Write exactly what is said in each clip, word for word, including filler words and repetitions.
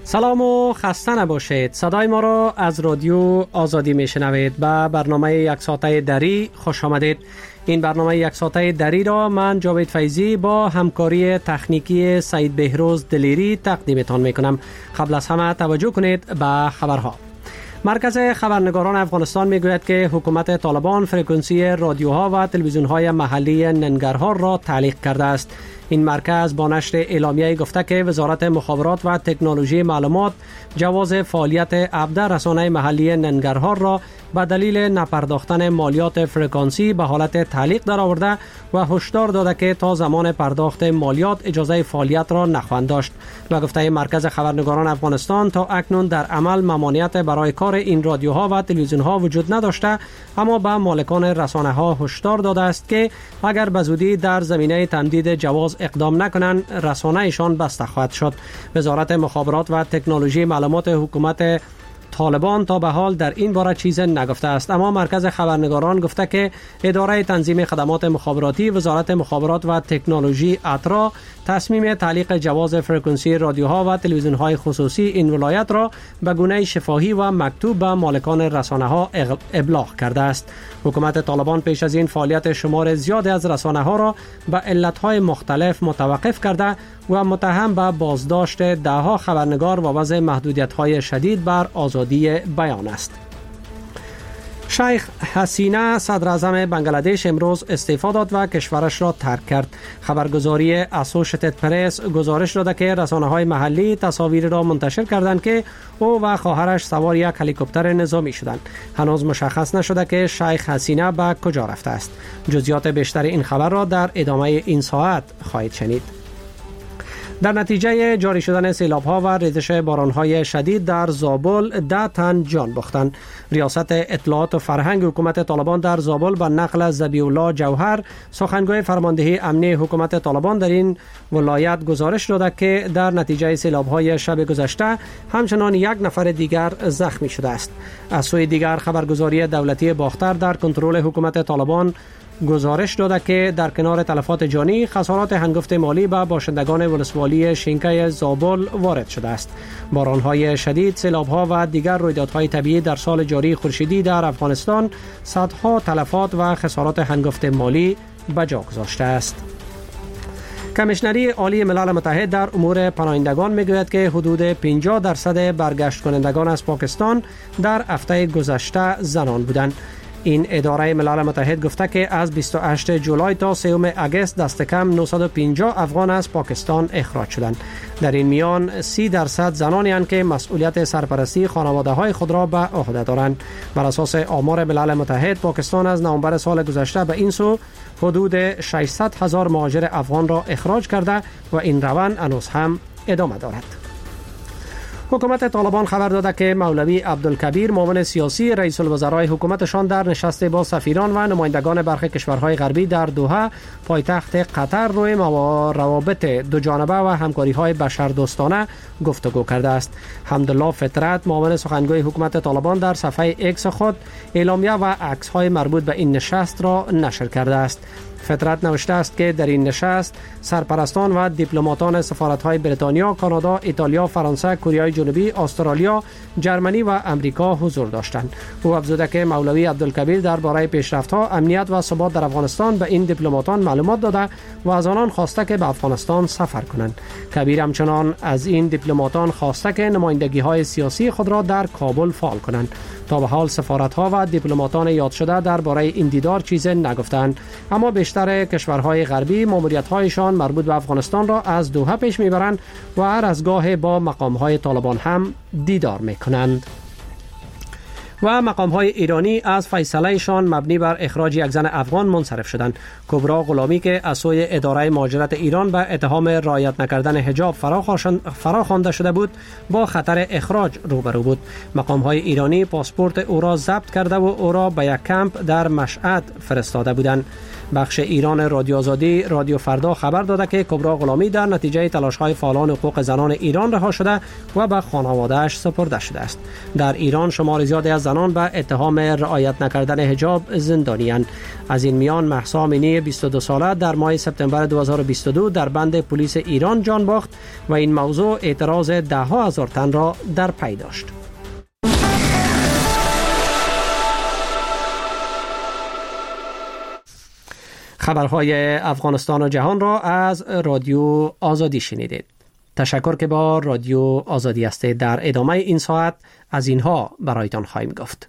سلام و خسته نباشید. صدای ما را از رادیو آزادی میشنوید. به برنامه یک ساعته دری خوش آمدید. این برنامه یک ساعته دری را من جاوید فیضی با همکاری تکنیکی سعید بهروز دلیری تقدیمتان میکنم. قبل از همه توجه کنید به خبرها. مرکز خبرنگاران افغانستان میگوید که حکومت طالبان فرکانسی رادیوها و تلویزیون‌های محلی ننگرهار را تعلیق کرده است. این مرکز با نشر اعلامیه گفته که وزارت مخابرات و تکنولوژی معلومات جواز فعالیت عبده رسانه محلی ننگرهار را به دلیل نپرداختن مالیات فرکانسی به حالت تعلیق درآورده و هشدار داده که تا زمان پرداخت مالیات اجازه فعالیت را نخواهند داشت. و گفته مرکز خبرنگاران افغانستان تا اکنون در عمل ممانعت برای کار این رادیوها و تلویزیون‌ها وجود نداشته، اما به مالکان رسانه‌ها هشدار داده است که اگر به زودی در زمینه تمدید جواز اقدام نکنند رسانه‌شان بسته خواهد شد. وزارت مخابرات و تکنولوژی معلومات حکومت طالبان تا به حال در این باره چیز نگفته است، اما مرکز خبرنگاران گفته که اداره تنظیم خدمات مخابراتی وزارت مخابرات و تکنولوژی اترا تصمیم تعلیق جواز فرکانسی رادیوها و تلویزیون‌های خصوصی این ولایت را به گونه شفاهی و مکتوب به مالکان رسانه‌ها ابلاغ کرده است. حکومت طالبان پیش از این فعالیت شمار زیادی از رسانه‌ها را به علت‌های مختلف متوقف کرده و متهم به بازداشت ده‌ها خبرنگار و وضع محدودیت‌های شدید بر آزادی بیان است. شیخ حسینه صدر اعظم بنگلادش امروز استعفا داد و کشورش را ترک کرد. خبرگزاری اسوشیتد پرس گزارش داده که رسانه‌های محلی تصاویر را منتشر کردند که او و خواهرش سوار یک هلیکوپتر نظامی شدند. هنوز مشخص نشده که شیخ حسینه به کجا رفته است. جزئیات بیشتر این خبر را در ادامه این ساعت خواهید شنید. در نتیجه جاری شدن سیلاب‌ها و ریزش باران‌های شدید در زابل ده تن جان باختند. ریاست اطلاعات و فرهنگ حکومت طالبان در زابل به نقل ذبیح الله جوهر سخنگوی فرماندهی امنی حکومت طالبان در این ولایت گزارش داده که در نتیجه سیلاب‌های شب گذشته همچنان یک نفر دیگر زخمی شده است. از سوی دیگر خبرگزاری دولتی باختر در کنترل حکومت طالبان گزارش داده که در کنار تلفات جانی خسارات هنگفت مالی به باشندگان ولسوالی شینکای زابل وارد شده است. بارانهای شدید، سیلاب‌ها و دیگر رویدادهای طبیعی در سال جاری خورشیدی در افغانستان صدها تلفات و خسارات هنگفت مالی به جا گذاشته است. کمیشنری عالی ملل متحد در امور پناهندگان میگوید که حدود پنجاه درصد برگشت کنندگان از پاکستان در هفته گذشته زنان بودند. این اداره ملل متحد گفته که از بیست و هشتم جولای تا سوم اگست دست کم نهصد و پنجاه افغان از پاکستان اخراج شدند. در این میان سی درصد زنانی هستند که مسئولیت سرپرستی خانواده‌های خود را به عهده دارند. بر اساس آمار ملل متحد پاکستان از نوامبر سال گذشته به این سو حدود ششصد هزار مهاجر افغان را اخراج کرده و این روند هنوز هم ادامه دارد. حکومت طالبان خبر داده که مولوی عبدالکبیر معاون سیاسی رئیس الوزرای حکومتشان در نشست با سفیران و نمایندگان برخی کشورهای غربی در دوحه پایتخت قطر روی روابط دو جانبه و همکاری‌های بشردوستانه گفتگو کرده است. حمدالله فطرت معاون سخنگوی حکومت طالبان در صفحه ایکس خود اعلامیه و عکس‌های مربوط به این نشست را نشر کرده است. فطرت نوشته است که در این نشست سرپرستان و دیپلماتان سفارت‌های بریتانیا، کانادا، ایتالیا، فرانسه، کره جنوبی، استرالیا، جرمنی و امریکا حضور داشتند. او افزوده که مولوی عبدالکبیر درباره پیشرفت‌ها، امنیت و ثبات در افغانستان به این دیپلماتان معلومات داده و از آنان خواسته که به افغانستان سفر کنند. کبیر همچنان از این دیپلماتان خواسته که نمایندگی‌های سیاسی خود را در کابل فعال کنند. تا به حال سفارت‌ها و دیپلماتان یاد شده درباره این دیدار چیز نگفتند، اما بیشتر کشورهای غربی ماموریت‌هایشان مربوط به افغانستان را از دوحه پیش می‌برند و هر از گاه با مقام‌های طالبان هم دیدار می‌کنند. و مقام‌های ایرانی از فیصله‌شان مبنی بر اخراج یک زن افغان منصرف شدند. کبرا غلامی که از سوی اداره مهاجرت ایران به اتهام رعایت نکردن حجاب فراخوانده شده بود، با خطر اخراج روبرو بود. مقام‌های ایرانی پاسپورت او را ضبط کرده و او را به یک کمپ در مشهد فرستاده بودند. بخش ایران رادیو آزادی رادیو فردا خبر داده که کبرا غلامی در نتیجه تلاش‌های فعالان حقوق زنان ایران رها شده و به خانواده‌اش سپرده شده است. در ایران شمار زیادی از زنان به اتهام رعایت نکردن حجاب زندانی‌اند. از این میان مهسا امینی بیست و دو ساله در ماه سپتامبر دو هزار و بیست و دو در بند پلیس ایران جان باخت و این موضوع اعتراض ده ها هزار تن را در پی داشت. خبرهای افغانستان و جهان را از رادیو آزادی شنیدید. تشکر که با رادیو آزادی هستید. در ادامه این ساعت از اینها برایتان خواهیم گفت.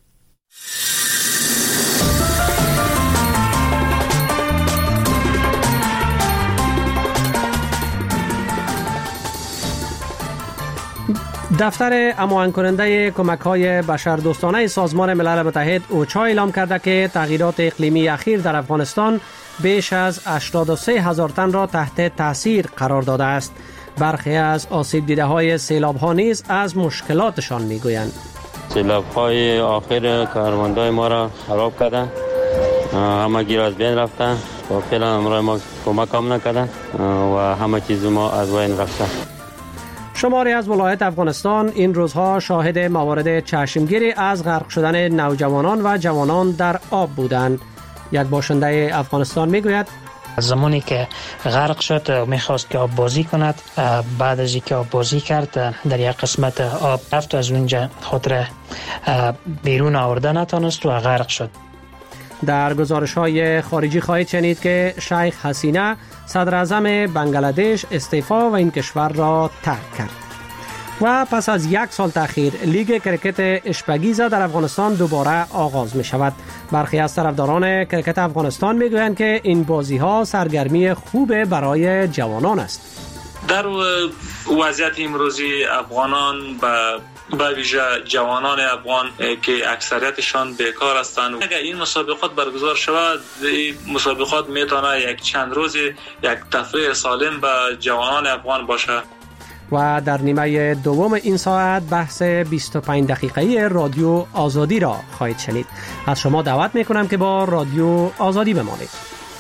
دفتر اماهنگ کننده کمک‌های بشردوستانه سازمان ملل متحد اوچا اعلام کرده که تغییرات اقلیمی اخیر در افغانستان بیش از هشتاد و سه هزار تن را تحت تاثیر قرار داده است. برخی از آسیب دیده های سیلاب ها نیز از مشکلاتشان میگویند. سیلاب های آخر کاروان‌های ما را خراب کردند، همه گیر از بین رفتند و فعلا امروز ما کمک هم نکردند و همه چیز ما از بین رفته. شماری از ولایت افغانستان این روزها شاهد موارد چشمگیری از غرق شدن نوجوانان و جوانان در آب بودند. یک باشنده افغانستان میگوید زمانی که غرق شد و میخواست که آب بازی کند، بعد از اینکه آب بازی کرد در یک قسمت آب رفت و از اونجا خود را بیرون آورده نتانست و غرق شد. در گزارش های خارجی خواهید شنید که شیخ حسینه صدر اعظم بنگلادش استعفا و این کشور را ترک کرد. و پس از یک سال تأخیر لیگ کرکت اشپگیزه در افغانستان دوباره آغاز می شود. برخی از طرفداران کرکت افغانستان می گویند که این بازی ها سرگرمی خوب برای جوانان است. در وضعیت امروزی افغانان به به ویژه جوانان افغان که اکثریتشان بیکار هستند، اگر این مسابقات برگزار شود، این مسابقات میتونه یک چند روز یک تفریح سالم به جوانان افغان باشه. و در نیمه دوم این ساعت بحث بیست و پنج دقیقه‌ای رادیو آزادی را خواهید شنید. از شما دعوت میکنم که با رادیو آزادی بمانید.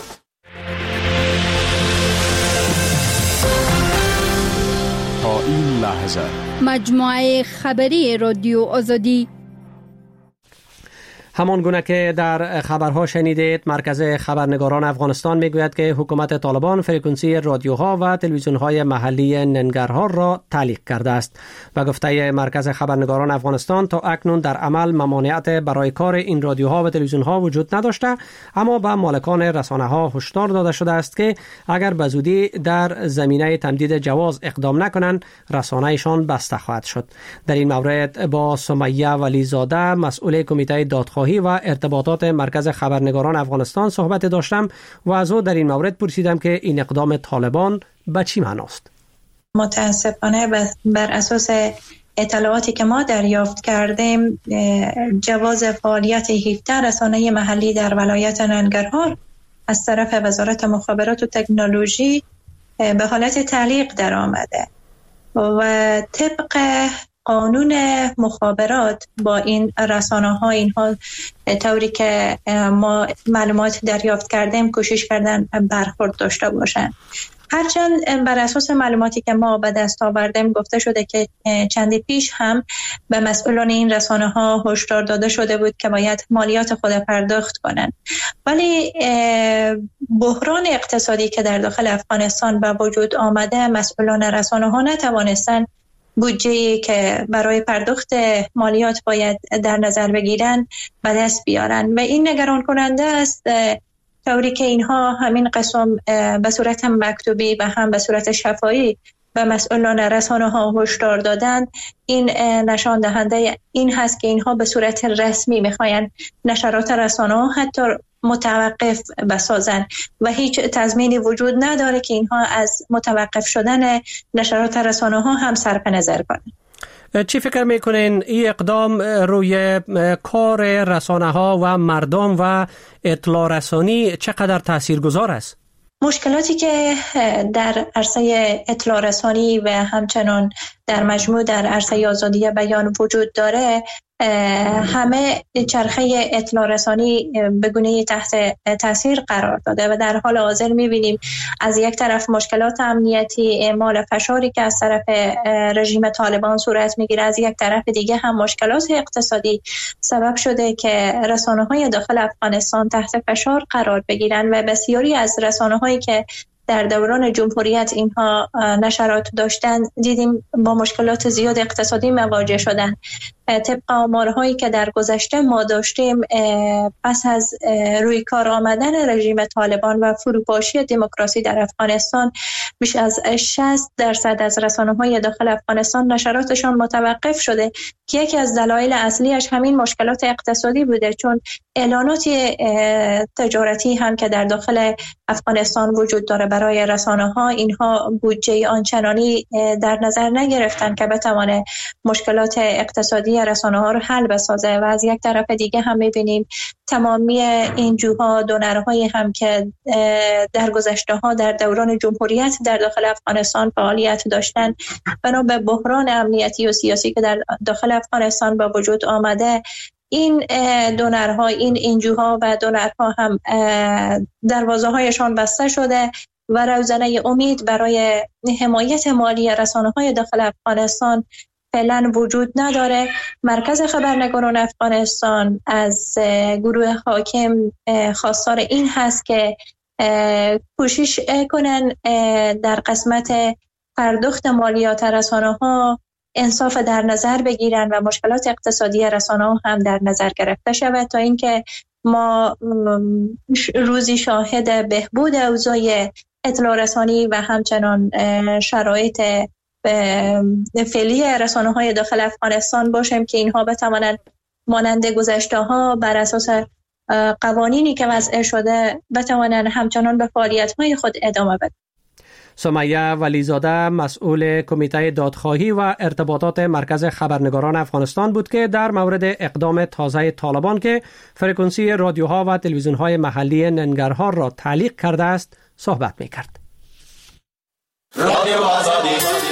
تا این لحظه مجموعه خبری رادیو آزادی. همان گونه که در خبرها شنیدید، مرکز خبرنگاران افغانستان میگوید که حکومت طالبان فرکانسی رادیوها و تلویزیون‌های محلی ننگرهار را تعلیق کرده است. به گفته مرکز خبرنگاران افغانستان تا اکنون در عمل ممانعت برای کار این رادیوها و تلویزیون‌ها وجود نداشته، اما به مالکان رسانه‌ها هشدار داده شده است که اگر به زودی در زمینه تمدید جواز اقدام نکنند، رسانه‌شان بسته خواهد شد. در این مورد با سمیه ولیزاده مسئول کمیته دادخواهی و ارتباطات مرکز خبرنگاران افغانستان صحبت داشتم و از او در این مورد پرسیدم که این اقدام طالبان به چی معناست. متاسفانه بر اساس اطلاعاتی که ما دریافت کردیم، جواز فعالیت هفده رسانه محلی در ولایت ننگرهار از طرف وزارت مخابرات و تکنولوژی به حالت تعلیق در آمده و طبق قانون مخابرات با این رسانه ها اینها طوری که ما معلومات دریافت کردیم کوشش کردن برخورد داشته باشند. هرچند بر اساس معلوماتی که ما به دست آوردیم گفته شده که چندی پیش هم به مسئولان این رسانه ها هشدار داده شده بود که باید مالیات خود پرداخت کنند، ولی بحران اقتصادی که در داخل افغانستان به وجود آمده، مسئولان رسانه ها نتوانستن بودجه‌ای که برای پرداخت مالیات باید در نظر بگیرن به دست بیارن و این نگران کننده است، طوری که اینها همین قسم به صورت مکتوبی و هم به صورت شفاهی به مسئولان رسانه ها هشدار دادن. این نشان دهنده این هست که اینها به صورت رسمی میخواین نشرات رسانه ها حتی متوقف بسازن و هیچ تضمینی وجود نداره که اینها از متوقف شدن نشرات رسانه ها هم صرف نظر کنن. چی فکر میکنین این اقدام روی کار رسانه ها و مردم و اطلاع رسانی چقدر تاثیرگذار است؟ مشکلاتی که در عرصه اطلاع رسانی و همچنان در مجموع در عرصه آزادی بیان وجود داره همه چرخه اطلاع رسانی به گونه‌ای تحت تاثیر قرار داده و در حال حاضر می‌بینیم از یک طرف مشکلات امنیتی، اعمال فشاری که از طرف رژیم طالبان صورت می‌گیره، از یک طرف دیگه هم مشکلات اقتصادی سبب شده که رسانه‌های داخل افغانستان تحت فشار قرار بگیرن و بسیاری از رسانه‌هایی که در دوران جمهوریت اینها نشرات داشتن دیدیم با مشکلات زیاد اقتصادی مواجه شدن. طبق آمارهایی که در گذشته ما داشتیم، پس از روی کار آمدن رژیم طالبان و فروپاشی دموکراسی در افغانستان، بیش از شصت درصد از رسانه‌های داخل افغانستان نشراتشان متوقف شده که یکی از دلایل اصلیش همین مشکلات اقتصادی بوده، چون اعلانات تجارتی هم که در داخل افغانستان وجود داره برای رسانه‌ها، اینها بودجه آنچنانی در نظر نگرفتن که بتوانه مشکلات اقتصادی رسانه‌ها رو حل بسازه. و از یک طرف دیگه هم می‌بینیم تمامی این جوها دونرهایی هم که در گذشته‌ها در دوران جمهوریت در داخل افغانستان فعالیت داشتن، بنا به بحران امنیتی و سیاسی که در داخل افغانستان با وجود آمده، این دونرها، این انجوها و دونرها هم دروازه هایشان بسته شده و روزنه امید برای حمایت مالی رسانه‌های داخل افغانستان فعلا وجود نداره. مرکز خبرنگاران افغانستان از گروه حاکم خواستار این هست که کوشش کنن در قسمت پرداخت مالیات رسانه‌ها انصاف در نظر بگیرن و مشکلات اقتصادی رسانه‌ها هم در نظر گرفته شود تا اینکه ما روزی شاهد بهبود اوضاع اطلاع رسانی و همچنان شرایط فعلی رسانه‌های داخل افغانستان باشیم که اینها بتوانند مانند گذشته‌ها بر اساس قوانینی که وضع شده بتوانند همچنان به فعالیت‌های خود ادامه بدن. سمیه ولیزاده مسئول کمیته دادخواهی و ارتباطات مرکز خبرنگاران افغانستان بود که در مورد اقدام تازه طالبان که فرکانسی رادیوها و تلویزیون‌های محلی ننگرهار را تعلیق کرده است صحبت می‌کرد. رادیو آزادی.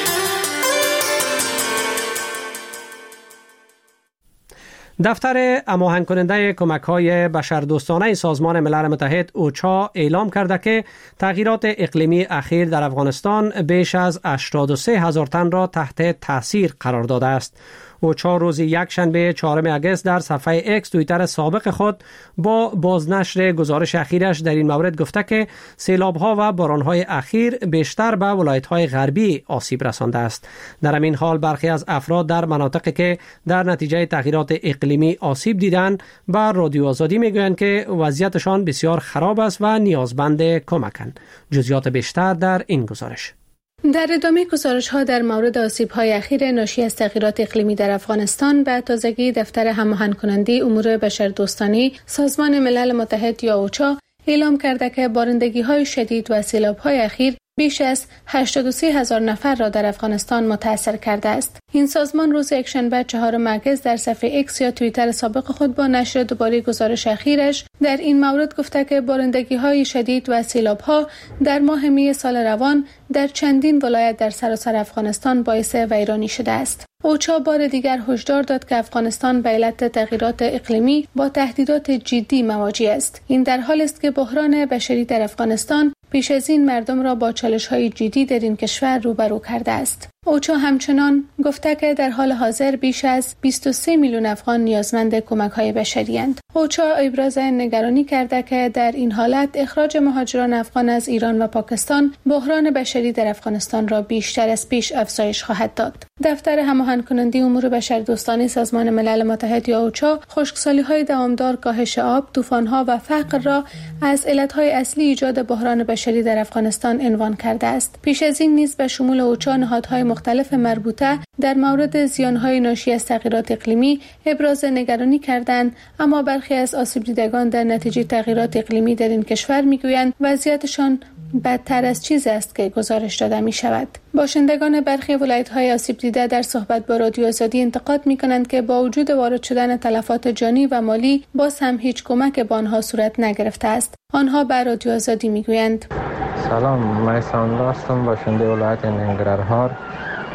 دفتر هماهنگ کننده کمک‌های بشردوستانه سازمان ملل متحد اوچا اعلام کرده که تغییرات اقلیمی اخیر در افغانستان بیش از هشتاد و سه هزار تن را تحت تاثیر قرار داده است. اوچا روز یک شنبه چهارم آگوست در صفحه اکس توییتر سابق خود با بازنشر گزارش اخیرش در این مورد گفته که سیلاب‌ها و باران‌های اخیر بیشتر به ولایت‌های غربی آسیب رسانده است. در همین حال برخی از افراد در مناطقی که در نتیجه تغییرات اقلیمی آسیب دیدند به رادیو آزادی میگویند که وضعیتشان بسیار خراب است و نیازمند کمکند. جزئیات بیشتر در این گزارش. در ادامه گزارش‌ها در مورد آسیب‌های اخیر ناشی از تغییرات اقلیمی در افغانستان، به تازگی دفتر هماهنگ کننده امور بشردوستانه سازمان ملل متحد یا اوچا اعلام کرده که بارندگی‌های شدید و سیلاب‌های اخیر بیش از هشتاد و سه هزار نفر را در افغانستان متاثر کرده است. این سازمان روز یکشنبه چهارم آگوست در صفحه ایکس یا توییتر سابق خود با نشر دوباره گزارش اخیرش در این مورد گفته که بارندگی‌های شدید و سیلاب‌ها در ماه می سال روان در چندین ولایت در سراسر افغانستان باعث ویرانی شده است. اوچا بار دیگر هشدار داد که افغانستان به علت تغییرات اقلیمی با تهدیدات جدی مواجه است. این در حالی است که بحران بشری در افغانستان پیش از این مردم را با چالش‌های جدی در این کشور روبرو کرده است. اوچا همچنان گفته که در حال حاضر بیش از بیست و سه میلیون افغان نیازمند کمک‌های بشری اند. اوچا ابراز نگرانی کرده که در این حالت اخراج مهاجران افغان از ایران و پاکستان بحران بشری در افغانستان را بیشتر از پیش افزایش خواهد داد. دفتر هماهنگ کننده امور بشردوستانه سازمان ملل متحد یا اوچا خشکسالی‌های دوامدار، کاهش آب، طوفان‌ها و فقر را از علت‌های اصلی ایجاد بحران بشری در افغانستان عنوان کرده است. پیش از این نیز به شمول اوچا نهادهای مختلف مربوطه در مورد زیان‌های ناشی از تغییرات اقلیمی ابراز نگرانی کردند، اما برخی از آسیب دیدگان در نتیجه تغییرات اقلیمی در این کشور می‌گویند وضعیتشان بدتر از چیزی است که گزارش داده می‌شود. باشندگان برخی ولایت‌های آسیب دیده در صحبت با رادیو آزادی انتقاد می‌کنند که با وجود وارد شدن تلفات جانی و مالی باز هم هیچ کمک به آنها صورت نگرفته است. آنها به رادیو آزادی می‌گویند: سلام، من ساندو هستم، باشنده ولایت ننگرهار.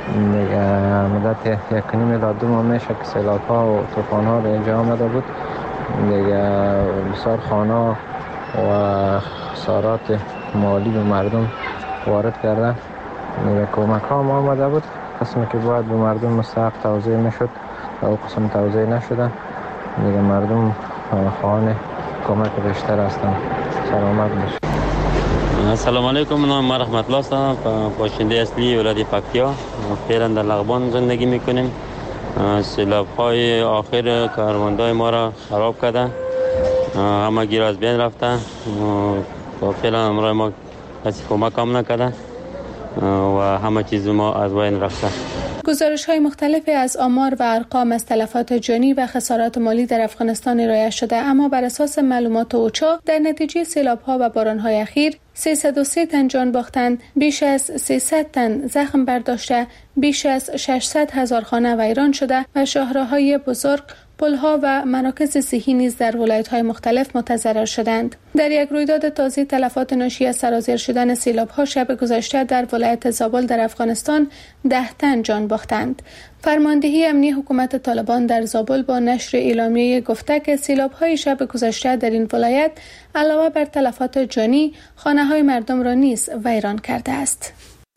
دیگه مدت یک نیم تا دو ماه میشه که سیلاب ها و طوفان ها به اینجا آمده بود. دیگه بسیار خانه و خسارات مالی به مردم وارد کرده. دیگه کمک ها هم آمده بود، قسمی که باید به مردم مستحق توزیع میشد و قسم توزیع نشده. دیگه مردم خواهان کمک بیشتر هستند. سلامت باشید. السلام علیکم، من رحمت الله هستم، باشنده اصلی ولایت پکتیا. فعلا در لغبان زندگی میکنیم. سیلاب های آخر کاروانده ما را خراب کرده، همه گیر از بین رفته و فعلا امروز ما کسی کمک هم نکرده و همه چیز ما از بین رفته. گزارش های مختلفی از آمار و ارقام از تلفات جانی و خسارات مالی در افغانستان ارائه شده، اما بر اساس معلومات اوچا در نتیجه سیلاب ها و باران های اخیر سیصد و سه تن جان باختند، بیش از سیصد تن زخم برداشته، بیش از ششصد هزار خانه ویران شده و شاهراهای بزرگ، پلها و مراکز صحی نیز در ولایت‌های مختلف متضرر شدند. در یک رویداد تازه تلفات ناشی از سرازیر شدن سیلاب‌ها شب گذشته در ولایت زابل در افغانستان ده تن جان باختند. فرماندهی امنی حکومت طالبان در زابل با نشر اعلامیه گفته که سیلاب‌های شب گذشته در این ولایت علاوه بر تلفات جانی، خانه‌های مردم را نیز ویران کرده است.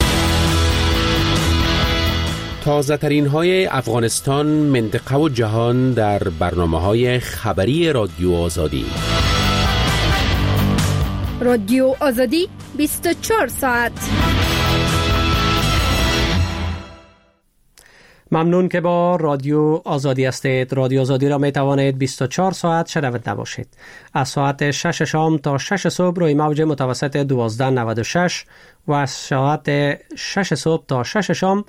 تازه ترین های افغانستان، منطقه و جهان در برنامه های خبری رادیو آزادی. رادیو آزادی بیست و چهار ساعت. ممنون که با رادیو آزادی هستید. رادیو آزادی را می توانید بیست و چهار ساعت شنونده باشید. از ساعت شش شام تا شش صبح روی موج متوسط دوازده نود و شش و از ساعت شش صبح تا شش شام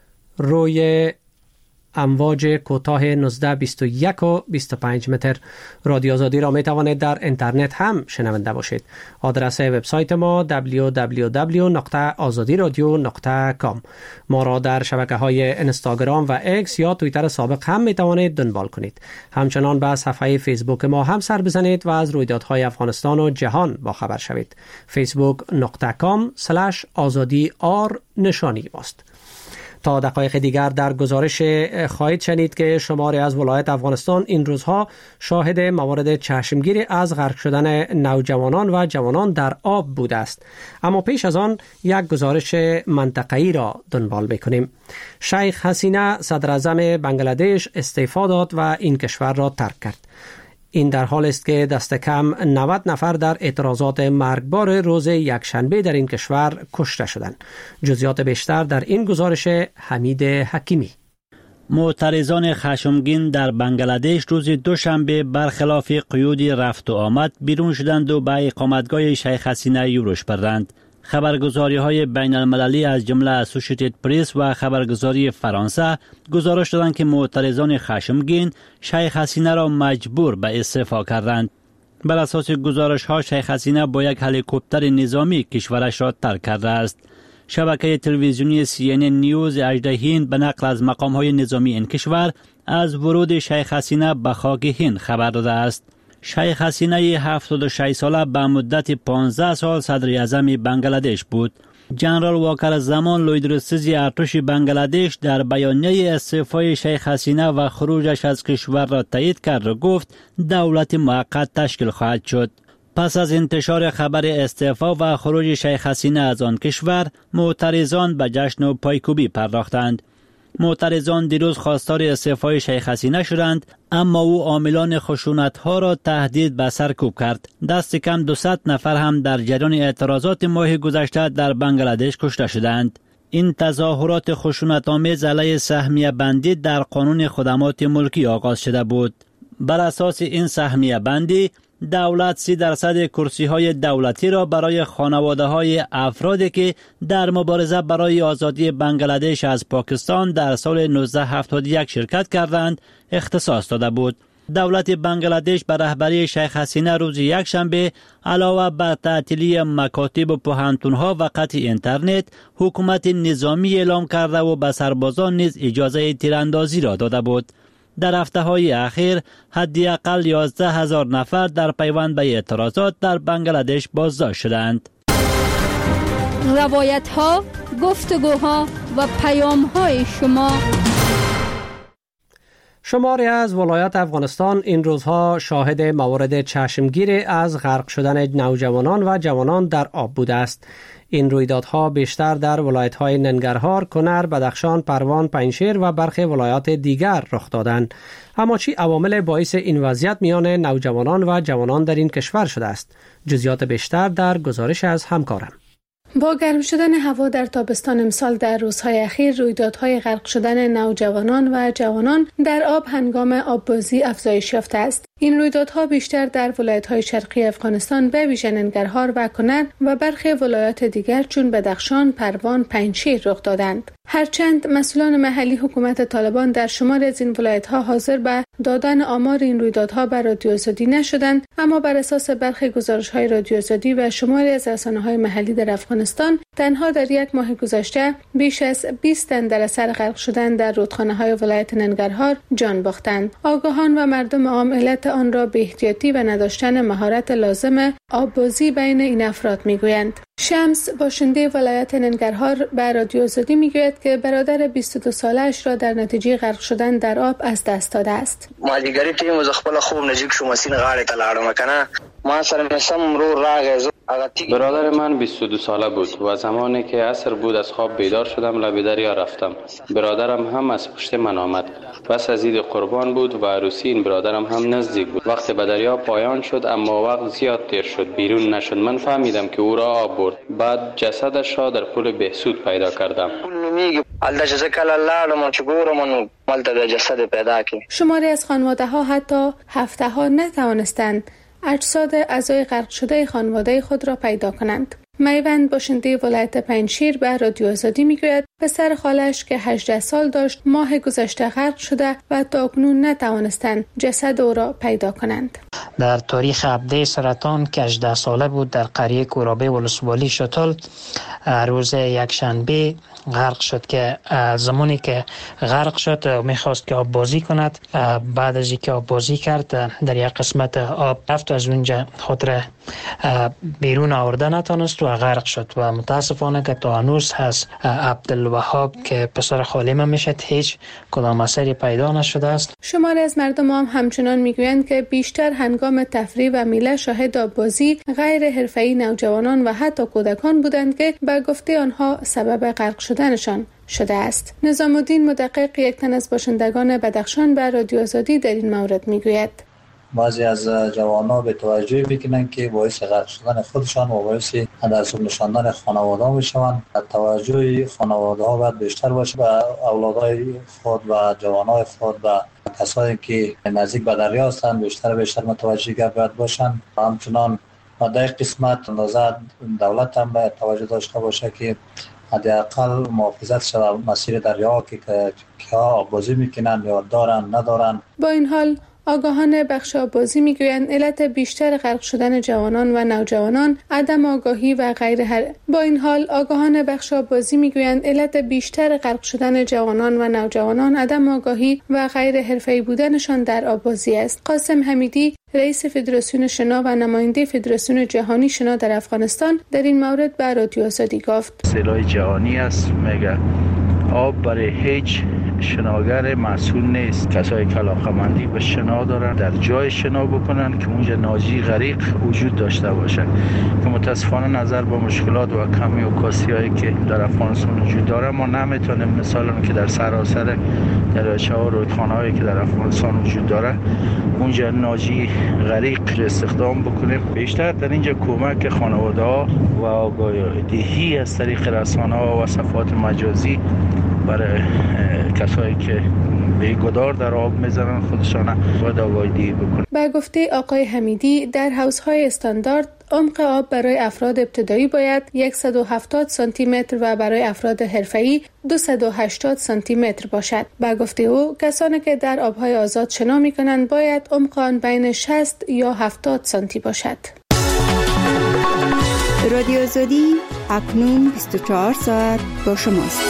روی امواج کوتاه نوزده بیست و یک و بیست و پنج متر. رادیو آزادی را می توانید در اینترنت هم شنونده باشید. آدرس وبسایت ما دبلیو دبلیو دبلیو دات آزادی رادیو دات کام. ما را در شبکه های اینستاگرام و ایکس یا توییتر سابق هم می توانید دنبال کنید. همچنان به صفحه فیسبوک ما هم سر بزنید و از رویدادهای افغانستان و جهان با خبر شوید. فیسبوک دات کام اسلش آزادی آر نشانی است. تا دقایق دیگر در گزارش خواهید شنید که شماری از ولایت افغانستان این روزها شاهد موارد چشمگیری از غرق شدن نوجوانان و جوانان در آب بوده است. اما پیش از آن یک گزارش منطقه‌ای را دنبال می‌کنیم. شیخ حسینه صدر اعظم بنگلادش استعفا داد و این کشور را ترک کرد. این در حال است که دست کم نود نفر در اعتراضات مرگبار روز یکشنبه در این کشور کشته شدند. جزئیات بیشتر در این گزارش حمید حکیمی. معترضان خشمگین در بنگلادش روز دوشنبه برخلاف قیود رفت و آمد بیرون شدند و به اقامتگاه شیخ حسینه یورش بردند. خبرگزاری های بین المللی از جمله اسوسییتد پرس و خبرگزاری فرانسه گزارش دادند که معترضان خشمگین شیخ حسینه را مجبور به استعفا کردند. بر اساس گزارش ها شیخ حسینه با یک هلیکوپتر نظامی کشورش را ترک کرده است. شبکه تلویزیونی سی ان ان نیوز هجده هند به نقل از مقام های نظامی این کشور از ورود شیخ حسینه به خاک هند خبر داده است. شیخ حسینه هفتاد و شش ساله به مدت پانزده سال صدر اعظم بنگلادش بود. جنرال واکر زمان لویدرسیزی ارتش بنگلادش در بیانیه استعفای شیخ حسینه و خروجش از کشور را تایید کرد و گفت دولت موقت تشکیل خواهد شد. پس از انتشار خبر استعفا و خروج شیخ حسینه از آن کشور، معترضان به جشن و پایکوبی پرداختند. معترضان دیروز خواستار استعفای شیخ حسینه شدند، اما او عاملان خشونت‌ها را تهدید به سرکوب کرد. دست کم دویست نفر هم در جریان اعتراضات ماه گذشته در بنگلادش کشته شدند. این تظاهرات خشونت‌آمیز علیه سهمیه بندی در قانون خدمات ملکی آغاز شده بود. بر اساس این سهمیه بندی، دولت سی درصد کرسی های دولتی را برای خانواده های افرادی که در مبارزه برای آزادی بنگلادش از پاکستان در سال نوزده هفتاد و یک شرکت کردند اختصاص داده بود. دولت بنگلادش به رهبری شیخ حسینه روز یکشنبه علاوه بر تعطیلی مکاتب و پوهنتون‌ها و قطع اینترنت، حکومت نظامی اعلام کرده و به سربازان نیز اجازه تیراندازی را داده بود. در هفته‌های اخیر حداقل یازده هزار نفر در پیوند به اعتراضات در بنگلادش بازداشت شدند. روایت‌ها، گفتگوها و پیام‌های شما. شماری از ولایات افغانستان این روزها شاهد موارد چشمگیر از غرق شدن نوجوانان و جوانان در آب بوده است. این رویدادها بیشتر در ولایت‌های ننگرهار، کنر، بدخشان، پروان، پنجشیر و برخی ولایات دیگر رخ دادند. اما چی عوامل باعث این وضعیت میان نوجوانان و جوانان در این کشور شده است؟ جزئیات بیشتر در گزارش از همکارم. با گرم شدن هوا در تابستان امسال در روزهای اخیر رویدادهای غرق شدن نوجوانان و جوانان در آب هنگام آببازی افزایش یافته است. این رویدادها بیشتر در ولایت‌های شرقی افغانستان به ویژه ننگرهار و کنر و برخی ولایات دیگر چون بدخشان، پروان، پنجشیر رخ دادند. هرچند مسئولان محلی حکومت طالبان در شمار از این ولایت‌ها حاضر به دادن آمار این رویدادها بر رادیو آزادی نشدند، اما بر اساس برخی گزارش‌های رادیو آزادی و شماری از رسانه‌های محلی در افغانستان تنها در یک ماه گذشته بیش از بیست تن در اثر غرق شدن در رودخانه‌های ولایت ننگرهار جان باختند. آگاهان و مردم عام علت آن را بی احتیاطی و نداشتن مهارت لازم آببازی بین این افراد میگویند. شمس باشنده ولایت ننگرهار به رادیو آزادی میگوید که برادر بیست و دو سالش را در نتیجه غرق شدن در آب از دست داده است. ما دیگری تیم از خپل خوب نزدیک شو مسین غاړه ته لاړم کنه ما سره مسم رو راغ برادر من بیست و دو ساله بود و زمانی که عصر بود از خواب بیدار شدم لب دریا رفتم. برادرم هم از پشت من آمد. پس از عید قربان بود و عروسی این برادرم هم نزدیک بود. وقتی به دریا پایان شد اما وقت زیاد دیر شد بیرون نشد. من فهمیدم که او را آب برد. بعد جسدش را در پل بهسود پیدا کردم. شماری از خانواده ها حتی هفته ها نتوانستند اجساد اعضای غرق شده خانواده خود را پیدا کنند. میوند باشنده ولایت پنجشیر به رادیو آزادی میگوید پسر خالش که هجده سال داشت ماه گذشته غرق شده و تاکنون نتوانستند جسد او را پیدا کنند. در تاریخ عبده سرطان که هجده ساله بود در قریه کورابه ولسوالی شتل روز یکشنبه غرق شد که زمانی که غرق شد میخواست که آب بازی کند. بعد از اینکه آب بازی کرد در یک قسمت آب رفت و از اونجا خود را بیرون آورده نتونست و غرق شد و متاسفانه که تا هنوز هست عبدالوهاب که پسر خالیم میشد هیچ کدام اثری پیدا نشده است. شماری از مردم هم همچنان میگویند که بیشتر هنگام تفریح و میله شاهد آببازی غیر حرفه‌ای نوجوانان و حتی کودکان بودند که به گفته آنها سبب غرق شدنشان شده است. نظام الدین مدقق یک تن از باشندگان بدخشان به رادیو آزادی در این مورد میگوید بعضی از جوانان به توجه میکنن که باعث غرق شدن خودشان و باعث اندرسون نشاندن خانواده ها بشوند. توجه خانواده ها باید بیشتر باشه به اولادهای خود و جوانای خود و کسایی که نزدیک به دریا هستند بیشتر بیشتر متوجه باید باشند. همچنان در قسمت اندازه دولت هم باید توجه داشته باشه که حداقل محافظت شده مسیر دریا که که آببازی میکنن یا دارن ندارن. با این حال آگاهان بخش آببازی میگویند علت بیشتر غرق شدن جوانان و نوجوانان عدم آگاهی و غیر هر... با این حال آگاهان بخش آببازی میگویند علت بیشتر غرق شدن جوانان و نوجوانان عدم آگاهی و غیر حرفه‌ای بودنشان در آببازی است. قاسم حمیدی رئیس فدراسیون شنا و نماینده فدراسیون جهانی شنا در افغانستان در این مورد به رادیو آزادی گفت اصطلاح جهانی است میگه آب برای هیچ شناگر مسئول نیست. کسایی که علاقه‌مندی به شنا دارن در جای شنا بکنن که اونجا ناجی غریق وجود داشته باشه که متاسفانه نظر با مشکلات و کمی و کاسی‌هایی که در افغانستان وجود داره ما نمیتونیم مثلا که در سراسر دریاچه‌ها و رودخانه‌هایی که در افغانستان وجود داره اونجا ناجی غریق استخدام بکنیم. بیشتر در اینجا کمک خانواده‌ها و آگاهی از طریق رسانه‌ها و صفحات مجازی برای کسایی که به گدار در آب میزنن خودشان باید آگاهی بکنن. به گفته آقای حمیدی در حوض‌های استاندارد عمق آب برای افراد ابتدایی باید صد و هفتاد سانتی متر و برای افراد حرفه‌ای دویست و هشتاد سانتی متر باشد. به گفته او کسانی که در آب‌های آزاد شنا می‌کنند باید عمق آن بین شصت یا هفتاد سانتی باشد. رادیو آزادی اکنون بیست و چهار ساعت با شماست.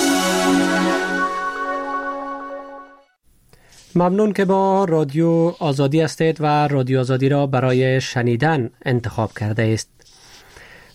ممنون که با رادیو آزادی هستید و رادیو آزادی را برای شنیدن انتخاب کرده است.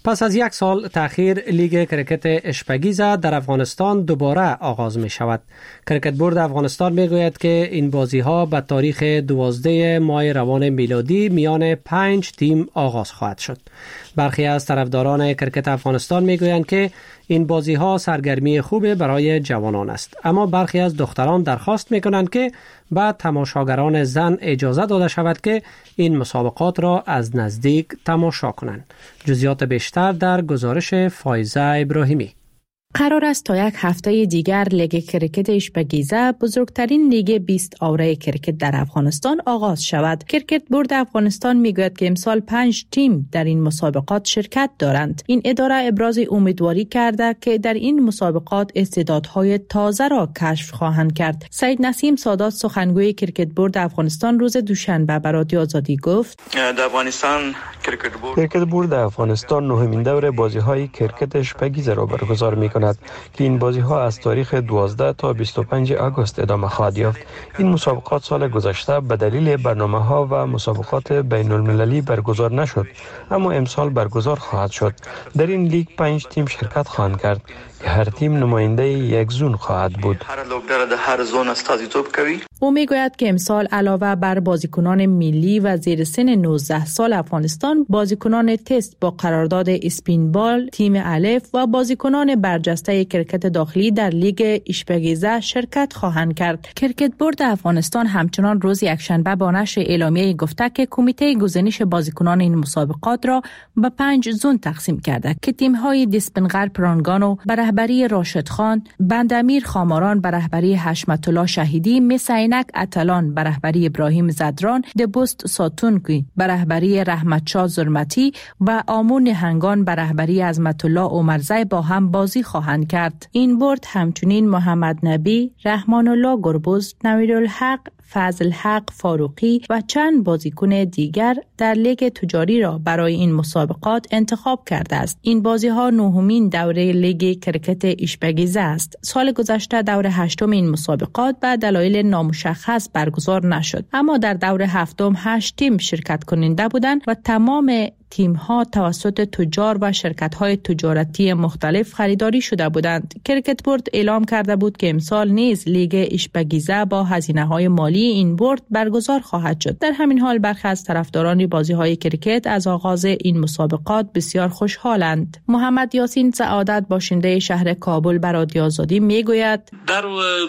پس از یک سال تأخیر لیگ کرکت اشپگیزه در افغانستان دوباره آغاز می شود. کرکت بورد افغانستان می گوید که این بازی ها به تاریخ دوازده ماه روان میلادی میان پنج تیم آغاز خواهد شد. برخی از طرفداران کرکت افغانستان می گویند که این بازی ها سرگرمی خوب برای جوانان است، اما برخی از دختران درخواست می کنند که به تماشاگران زن اجازه داده شود که این مسابقات را از نزدیک تماشا کنند. جزئیات بیشتر در گزارش فایزه ابراهیمی. قرار است تا یک هفته دیگر لیگ کرکت اشپگیزه، بزرگترین لیگ بیست آوره کرکت در افغانستان آغاز شود. کرکت بورد افغانستان میگوید که امسال پنج تیم در این مسابقات شرکت دارند. این اداره ابراز امیدواری کرده که در این مسابقات استعدادهای تازه را کشف خواهند کرد. سید نسیم سادات سخنگوی کرکت بورد افغانستان روز دوشنبه به رادیو آزادی گفت: در افغانستان کرکت بورد کرکت بورد افغانستان نهمین دور بازی‌های کرکت اشپگیزه را برگزار می‌کند که این بازی ها از تاریخ دوازده تا بیست و پنج آگوست ادامه خواهد یافت. این مسابقات سال گذشته به دلیل برنامه ها و مسابقات بین المللی برگزار نشد، اما امسال برگزار خواهد شد. در این لیگ پنج تیم شرکت خواهند کرد که هر تیم نماینده یک زون خواهد بود. هر لوبډله د هر زون استازیتوب کوي. او میگوید که امسال علاوه بر بازیکنان ملی و زیر سن نوزده سال افغانستان، بازیکنان تست با قرارداد اسپینبال، تیم الف و بازیکنان برجسته کرکت داخلی در لیگ اشپگیزه شرکت خواهند کرد. کرکت بورد افغانستان همچنان روز یکشنبه با نشر اعلامیه گفته که کمیته گزینش بازیکنان این مسابقات را به پنج زون تقسیم کرده که تیم‌های دیسپنغر پرانگانو به رهبری راشد خان، بندامیر خاماران به رهبری حشمت الله شهیدی، مسینک اتلان به رهبری ابراهیم زدران، دبست ساتونکی به رهبری رحمتشاه زرمتی و آمون هنگان به رهبری عظمت الله عمرزی با هم بازی خواهند کرد. این بورد همچنین محمد نبی، رحمان الله گربز، نویرالحق، فضل حق فاروقی و چند بازیکن دیگر در لیگ تجاری را برای این مسابقات انتخاب کرده است. این بازی ها نهمین دوره لیگ کرکت اشپگیزه است. سال گذشته دور هشتم این مسابقات به دلایل نامشخص برگزار نشد، اما در دور هفتم هشت تیم شرکت کننده بودند و تمام تیم‌ها توسط تجار و شرکت‌های تجارتی مختلف خریداری شده بودند. کرکت بورد اعلام کرده بود که امسال نیز لیگ اشپگیزه با هزینه‌های مالی این بورد برگزار خواهد شد. در همین حال برخی از طرفداران بازی‌های کرکت از آغاز این مسابقات بسیار خوشحالند. محمد یاسین سعادت باشنده شهر کابل به رادیو آزادی میگوید: در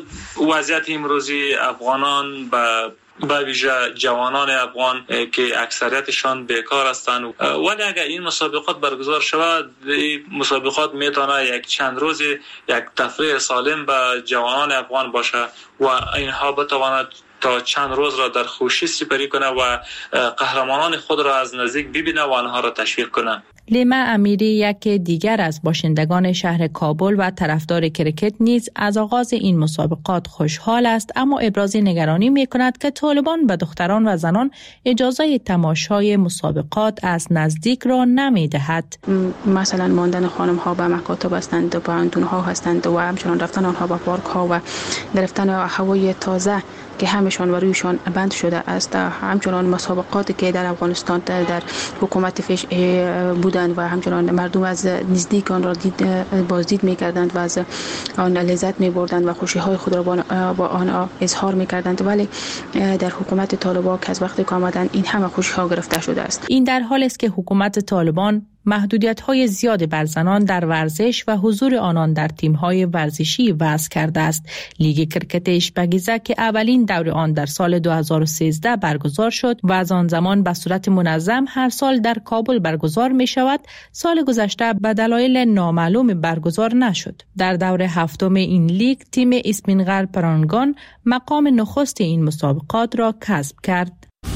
وضعیت امروزی افغانان به به ویژه جوانان افغان که اکثریتشان بیکار هستند، ولی اگر این مسابقات برگزار شود، این مسابقات میتونه یک چند روز یک تفریح سالم به جوانان افغان باشه و اینها بتواند تا چند روز را در خوشی سپری کنه و قهرمانان خود را از نزدیک ببینه و آنها را تشویق کنه. لیما امیری، یک دیگر از باشندگان شهر کابل و طرفدار کرکت، نیز از آغاز این مسابقات خوشحال است، اما ابراز نگرانی می‌کند که طالبان به دختران و زنان اجازه تماشای مسابقات از نزدیک را نمی‌دهد. مثلا ماندن خانم‌ها به مکاتب هستند، به انتون‌ها هستند و همچنان رفتن آنها به پارک‌ها و گرفتن هوای تازه که همشان و رویشان بند شده است. همچنان مسابقاتی که در افغانستان در حکومت فیش بودند و همچنان مردم از نزدیک آن را دید بازدید می‌کردند و از آن لذت می‌بردند و خوشی‌های خود را با آن اظهار می‌کردند، ولی در حکومت طالبان که از وقتی که آمدند این همه خوشی‌ها گرفته شده است. این در حالی است که حکومت طالبان محدودیت‌های زیاد بر زنان در ورزش و حضور آنان در تیم‌های ورزشی وضع کرده است. لیگ کرکت اشپگیزه که اولین دور آن در سال دو هزار و سیزده برگزار شد و از آن زمان به صورت منظم هر سال در کابل برگزار می‌شود، سال گذشته به دلایل نامعلوم برگزار نشد. در دور هفتم این لیگ تیم اسپینغر پرانگان مقام نخست این مسابقات را کسب کرد.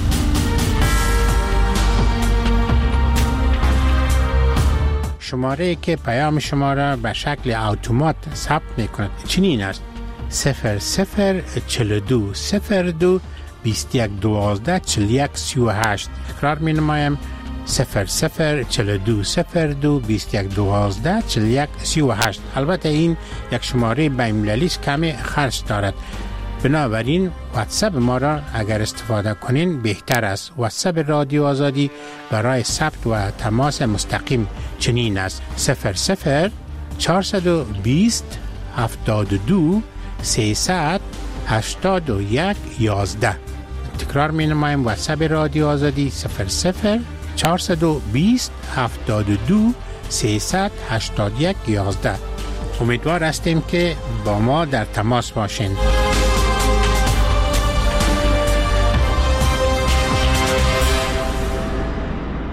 شماره که پیام شما را به شکل اتومات ثبت می‌کند چنین است: صفر صفر چهل و دو صفر دو بیست و یک دوازده چهل و یک سی و هشت. تکرار می‌نمایم: صفر صفر چهل و دو صفر دو بیست و یک دوازده چهل و یک سی و هشت. البته این یک شماره بین‌المللی است، کمی خرج دارد. بنابراین واتساپ ما را اگر استفاده کنین بهتر است. واتساپ رادیو آزادی برای ثبت و تماس مستقیم چنین است: صفر صفر چهارصد و بیست هفتاد و دو سیصد هشتاد و یک یازده. تکرار می نمایم: واتساپ رادیو آزادی صفر صفر چهارصد و بیست هفتاد و دو سیصد هشتاد و یک یازده. امیدوار هستیم که با ما در تماس باشین.